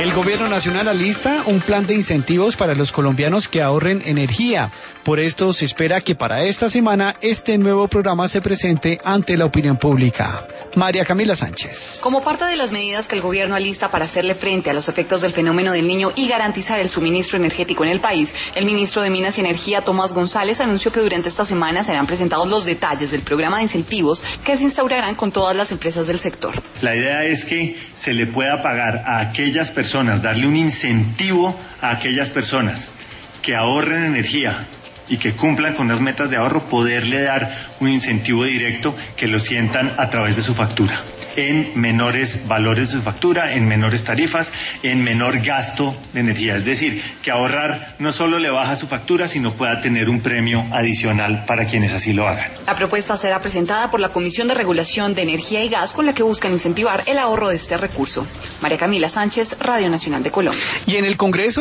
El gobierno nacional alista un plan de incentivos para los colombianos que ahorren energía. Por esto se espera que para esta semana este nuevo programa se presente ante la opinión pública. María Camila Sánchez. Como parte de las medidas que el gobierno alista para hacerle frente a los efectos del fenómeno del Niño y garantizar el suministro energético en el país, el ministro de Minas y Energía, Tomás González, anunció que durante esta semana serán presentados los detalles del programa de incentivos que se instaurarán con todas las empresas del sector. La idea es que se le pueda pagar a aquellas personas, darle un incentivo a aquellas personas que ahorren energía y que cumplan con las metas de ahorro, poderle dar un incentivo directo que lo sientan a través de su factura, en menores valores de su factura, en menores tarifas, en menor gasto de energía. Es decir, que ahorrar no solo le baja su factura, sino pueda tener un premio adicional para quienes así lo hagan. La propuesta será presentada por la Comisión de Regulación de Energía y Gas, con la que buscan incentivar el ahorro de este recurso. María Camila Sánchez, Radio Nacional de Colombia. Y en el Congreso